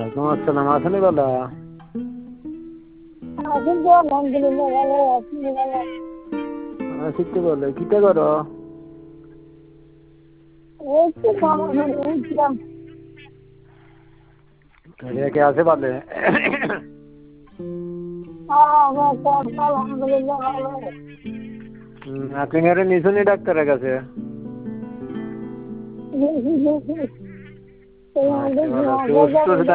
আসসালাম আসনি বলা এখন তো আলহামদুলিল্লাহ ভালো আপনি ভালো শিখতে বলে কিটা করো এই তো খাওয়া করে উঠলাম কে আছে বলে আমার তো আলহামদুলিল্লাহ ভালো আপনি আরে নিশুনি ডাক্তারের কাছে দেখি দেখি এই আচ্ছা দেখি ভালো তো আগে ওষুধ